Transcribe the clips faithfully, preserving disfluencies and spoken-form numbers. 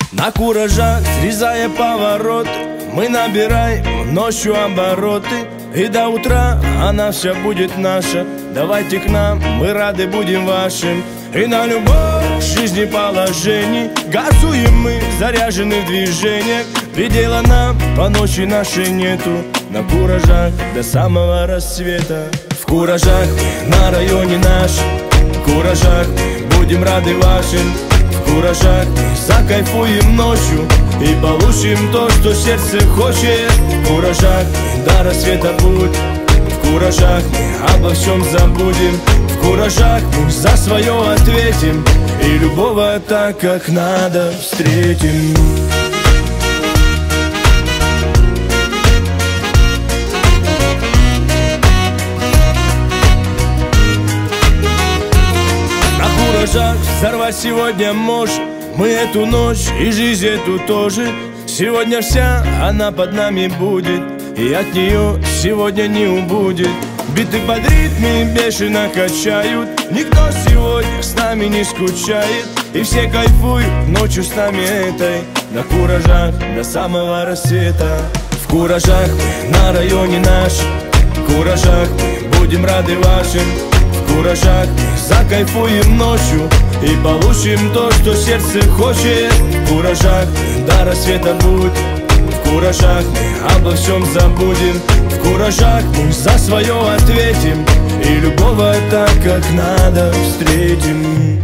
На куражах, срезая повороты, мы набираем ночью обороты. И до утра она вся будет наша. Давайте к нам, мы рады будем вашим. И на любовь жизни положений газуем мы, заряжены в движениях. Предела нам по ночи нашей нету. На куражах до самого рассвета. В куражах на районе наш. В куражах будем рады вашим. В куражах закайфуем ночью и получим то, что сердце хочет. В куражах до рассвета будь. В куражах мы обо всем забудем. В куражах мы за свое ответим. И любого так, как надо, встретим. Взорвать сегодня можем мы эту ночь и жизнь эту тоже. Сегодня вся она под нами будет, и от нее сегодня не убудет. Биты под ритме бешено качают. Никто сегодня с нами не скучает. И все кайфуют ночью с нами этой. На куражах до самого рассвета. В куражах мы на районе наш. В куражах мы будем рады вашим. В куражах мы закайфуем ночью и получим то, что сердце хочет. В куражах мы до рассвета будь. В куражах мы обо всем забудем. В куражах мы за свое ответим. И любого так, как надо, встретим.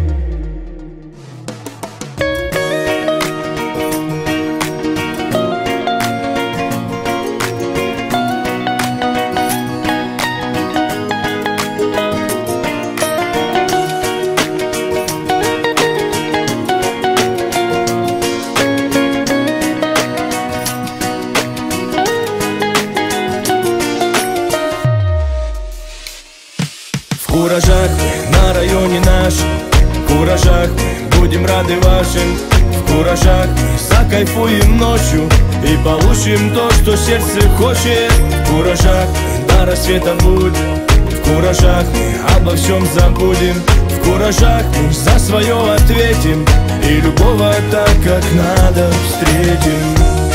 В куражах мы на районе наш. В куражах мы будем рады вашим. В куражах мы закайфуем ночью и получим то, что сердце хочет. В куражах мы до рассвета будь. В куражах мы обо всем забудем. В куражах мы за свое ответим. И любого так, как надо, встретим.